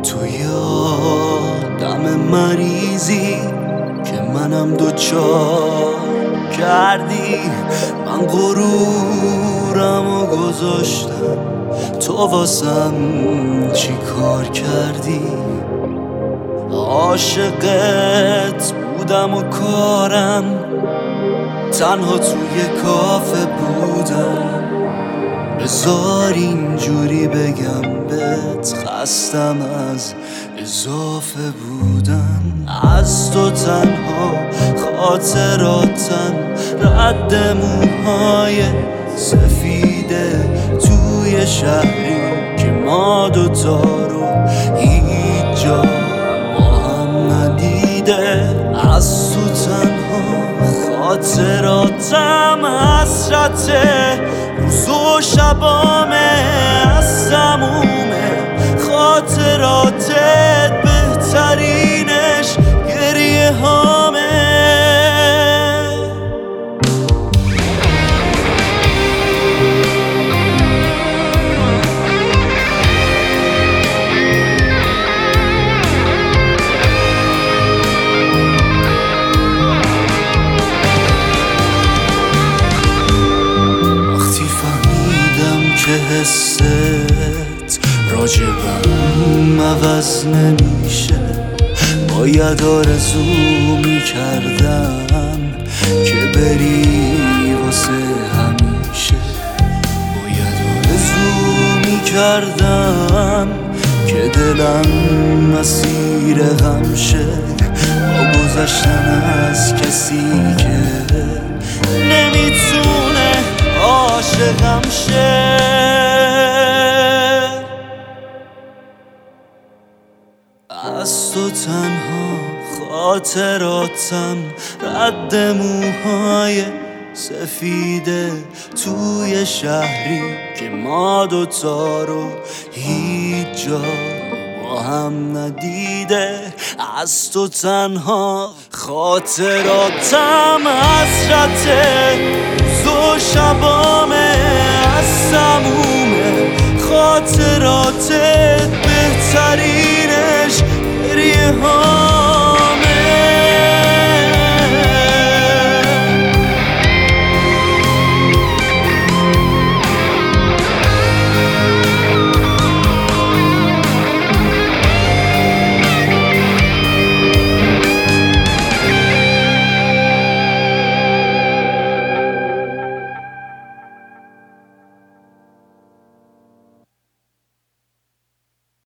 تو یادم مریضی که منم دوچار کردی. من غرورم و گذاشتم، تو واسم چی کار کردی؟ عاشقت بودم و کارم تنها توی کافه بودم. بذار اینجوری بگم بهت خستم از اضافه بودن. از تو تنها خاطراتم رد موهای سفیده توی شهری که ما دوتا رو هیچ جا با هم ندیده. از تو تنها خاطراتم حسرت روز و شبامه، از تموم خاطراتت بهترینش گریه هامه. که حست راجبم عوض نمیشه، باید آرزو میکردم که بری واسه همیشه. باید آرزو میکردم که دلم مسیر غم شه با گذشتن از کسی که نمیتونه عاشقم شه. از تو تنها خاطراتم رد موهای سفیده توی شهری که ما دوتا رو هیچ جا با هم ندیده. از تو تنها خاطراتم حسرت روز و شبامه، از تموم خاطراتت بهترینش گریه ها.